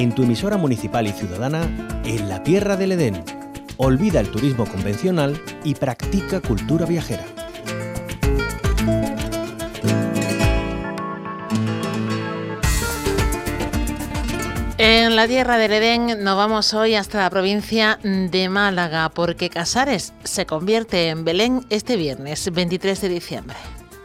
en tu emisora municipal y ciudadana, en la Tierra del Edén. Olvida el turismo convencional y practica cultura viajera. En la Tierra del Edén nos vamos hoy hasta la provincia de Málaga, porque Casares se convierte en Belén este viernes 23 de diciembre.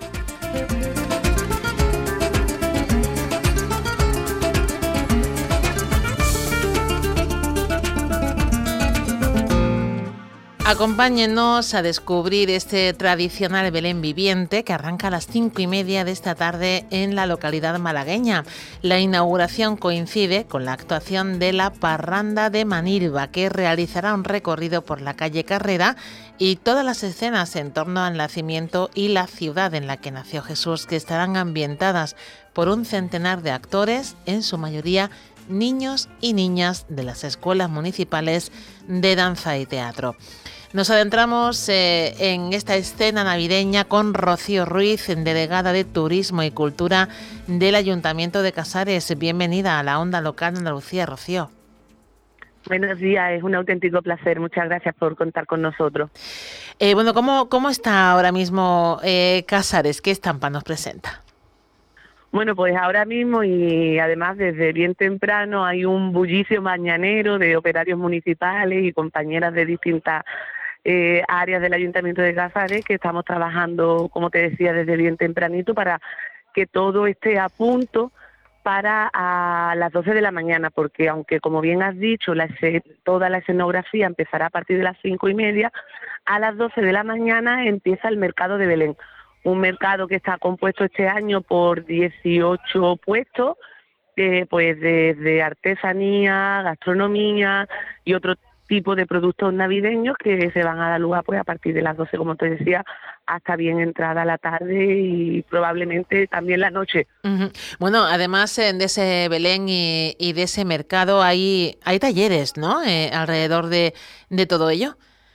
Acompáñenos a descubrir este tradicional Belén viviente que arranca a las 5:30 de esta tarde en la localidad malagueña. La inauguración coincide con la actuación de la Parranda de Manilva, que realizará un recorrido por la calle Carrera y todas las escenas en torno al nacimiento y la ciudad en la que nació Jesús, que estarán ambientadas por un centenar de actores, en su mayoría niños y niñas de las escuelas municipales de danza y teatro. Nos adentramos en esta escena navideña con Rocío Ruiz, delegada de Turismo y Cultura del Ayuntamiento de Casares. Bienvenida a la Onda Local de Andalucía, Rocío. Buenos días, es un auténtico placer. Muchas gracias por contar con nosotros. Bueno, ¿cómo está ahora mismo Casares? ¿Qué estampa nos presenta? Bueno, pues ahora mismo y además desde bien temprano hay un bullicio mañanero de operarios municipales y compañeras de distintas áreas del Ayuntamiento de Casares, que estamos trabajando, como te decía, desde bien tempranito para que todo esté a punto para a las 12 de la mañana, porque aunque, como bien has dicho, toda la escenografía empezará a partir de las 5:30, a las 12 de la mañana empieza el mercado de Belén. Un mercado que está compuesto este año por 18 puestos, pues desde artesanía, gastronomía y otro tipo de productos navideños que se van a dar lugar pues a partir de las 12, como te decía, hasta bien entrada la tarde y probablemente también la noche. Uh-huh. Bueno, además de ese Belén y de ese mercado hay talleres, ¿no? Alrededor de todo ello.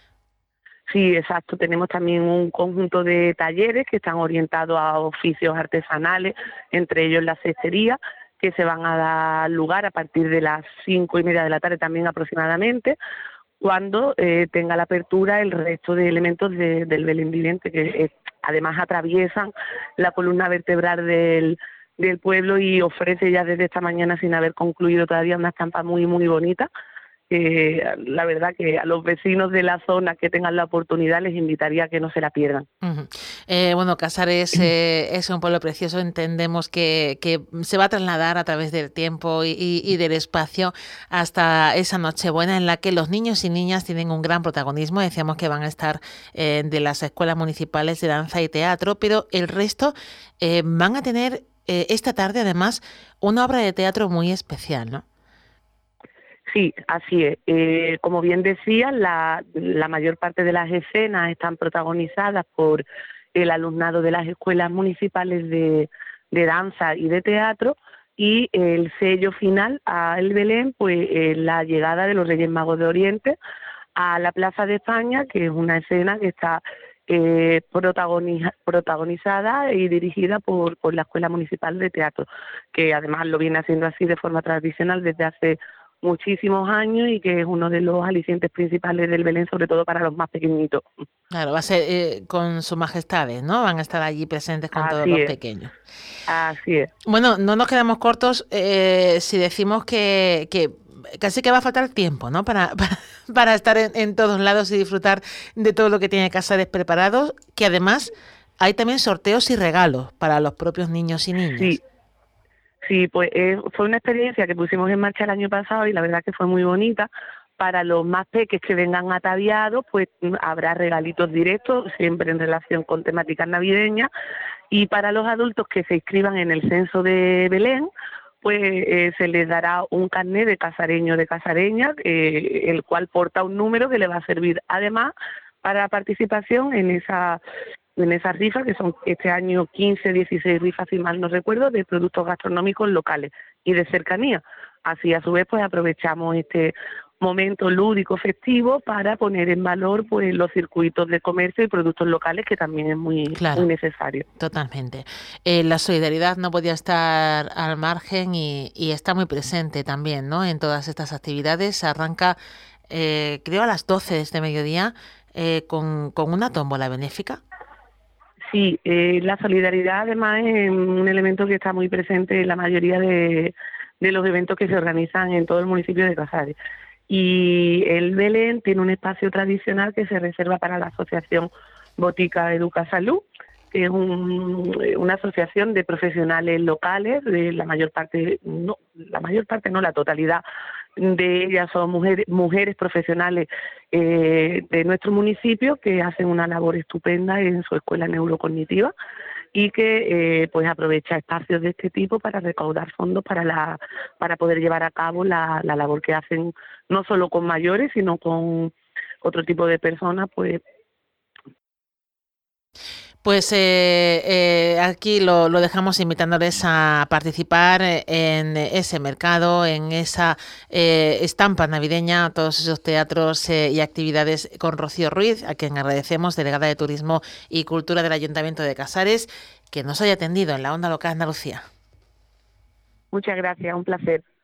Sí, exacto. Tenemos también un conjunto de talleres que están orientados a oficios artesanales, entre ellos la cestería, que se van a dar lugar a partir de las 5:30 de la tarde también aproximadamente, cuando tenga la apertura el resto de elementos del Belén viviente, que además atraviesan la columna vertebral del pueblo y ofrece ya desde esta mañana, sin haber concluido todavía, una estampa muy, muy bonita. La verdad que a los vecinos de la zona que tengan la oportunidad les invitaría a que no se la pierdan. Uh-huh. Bueno, Casares es un pueblo precioso. Entendemos que se va a trasladar a través del tiempo y del espacio hasta esa Nochebuena en la que los niños y niñas tienen un gran protagonismo. Decíamos que van a estar de las escuelas municipales de danza y teatro, pero el resto van a tener esta tarde además una obra de teatro muy especial, ¿no? Sí, así es. Como bien decía, la mayor parte de las escenas están protagonizadas por el alumnado de las escuelas municipales de danza y de teatro, y el sello final al Belén, pues la llegada de los Reyes Magos de Oriente a la Plaza de España, que es una escena que está protagonizada y dirigida por la Escuela Municipal de Teatro, que además lo viene haciendo así de forma tradicional desde hace muchísimos años y que es uno de los alicientes principales del Belén, sobre todo para los más pequeñitos. Claro, va a ser con sus majestades, ¿no? Van a estar allí presentes con todos los pequeños. Así es. Bueno, no nos quedamos cortos si decimos que casi que va a faltar tiempo, ¿no? Para estar en todos lados y disfrutar de todo lo que tiene Casares preparados, que además hay también sorteos y regalos para los propios niños y niñas. Sí, pues fue una experiencia que pusimos en marcha el año pasado y la verdad que fue muy bonita. Para los más peques que vengan ataviados, pues habrá regalitos directos, siempre en relación con temáticas navideñas. Y para los adultos que se inscriban en el censo de Belén, pues se les dará un carnet de casareño o de casareña, el cual porta un número que le va a servir además para la participación en esas rifas, que son este año 16 rifas, si mal no recuerdo, de productos gastronómicos locales y de cercanía. Así, a su vez, pues aprovechamos este momento lúdico, festivo, para poner en valor pues los circuitos de comercio y productos locales, que también es muy necesario. Totalmente. La solidaridad no podía estar al margen y está muy presente también, ¿no? En todas estas actividades. Arranca, creo, a las 12 de este mediodía con una tómbola benéfica. Sí, la solidaridad además es un elemento que está muy presente en la mayoría de los eventos que se organizan en todo el municipio de Casares. Y el Belén tiene un espacio tradicional que se reserva para la asociación Botica Educa Salud, que es una asociación de profesionales locales, de la mayor parte no, la totalidad de ellas son mujeres profesionales de nuestro municipio, que hacen una labor estupenda en su escuela neurocognitiva y que pues aprovecha espacios de este tipo para recaudar fondos para poder llevar a cabo la labor que hacen, no solo con mayores, sino con otro tipo de personas, pues. Pues aquí lo dejamos invitándoles a participar en ese mercado, en esa estampa navideña, todos esos teatros y actividades con Rocío Ruiz, a quien agradecemos, delegada de Turismo y Cultura del Ayuntamiento de Casares, que nos haya atendido en la Onda Local Andalucía. Muchas gracias, un placer.